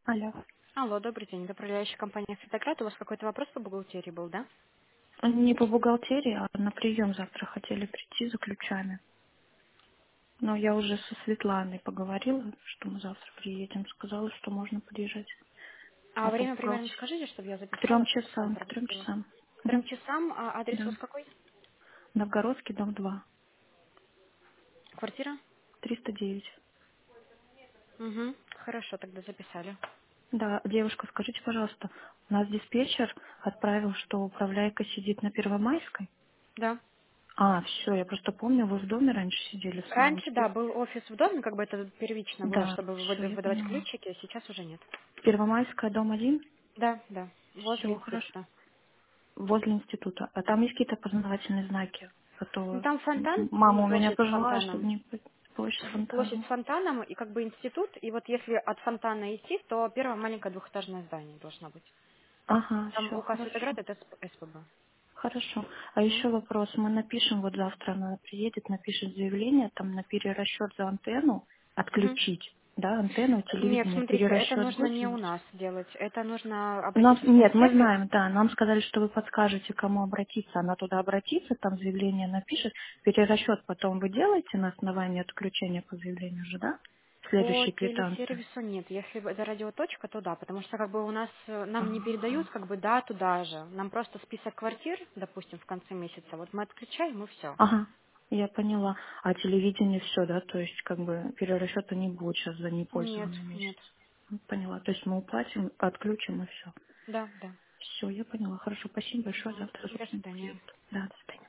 Алло. Алло, добрый день. Это управляющая компания «Фитократ». У вас какой-то вопрос по бухгалтерии был, да? Не по бухгалтерии, а на прием завтра хотели прийти за ключами. Но я уже со Светланой поговорила, что мы завтра приедем. Сказала, что можно подъезжать. А А то время примерно против. скажите, чтобы я К 3 записала, чтобы сразу часам, к 3 пропустила. часам. К Мгм. 3 часам, а адрес у Да. вас какой? Новгородский, дом 2. Квартира? 309. Угу. Хорошо, тогда записали. Да, девушка, скажите, пожалуйста, у нас диспетчер отправил, что управляйка сидит на Первомайской. Да. А, все, я просто помню, вы в доме раньше сидели в своем. Раньше, да, был офис в доме, как бы это первично было, Да, чтобы все, я выдавать поняла. ключики, а сейчас уже нет. Первомайская, дом 1. Да, да, возле Все, хорошо. института. Возле института. А там есть какие-то познавательные знаки? А Ну, то там фонтан, мама у меня площадь с пожелала, чтобы фонтаном. не площадь Площадь фонтана. с фонтаном и как бы институт, и вот если от фонтана идти, то первое маленькое двухэтажное здание должно быть. Ага, Там все, указ хорошо. Светоград это СПБ. Хорошо. А Мгм. еще вопрос. Мы напишем, вот завтра она приедет, напишет заявление там на перерасчет за антенну, Мгм. отключить, да, антенну, Нет, телевидение, смотрите, это перерасчет нужно будет не у делать? нас делать. Это нужно Нам, обратиться в нет, мы Транссервис. знаем, да, нам сказали, что вы подскажете, кому обратиться. Она туда обратится, там заявление напишет. Перерасчет потом вы делаете на основании отключения по заявлению же, да? По Следующей квитанции. телесервису нет. Если бы это радиоточка, то да, потому что как бы у нас нам не передают Ага. как бы да туда же. Нам просто список квартир, допустим, в конце месяца. Вот мы отключаем и все. Ага, я поняла. А телевидение все, да, то есть как бы перерасчета не будет сейчас за Нет, непользованный месяц. нет. Поняла. То есть мы уплатим, отключим и все. Да, да. Все, я поняла. Хорошо, спасибо большое. Мгм. Завтра, До собственно, свидания. приедут. Да, до свидания.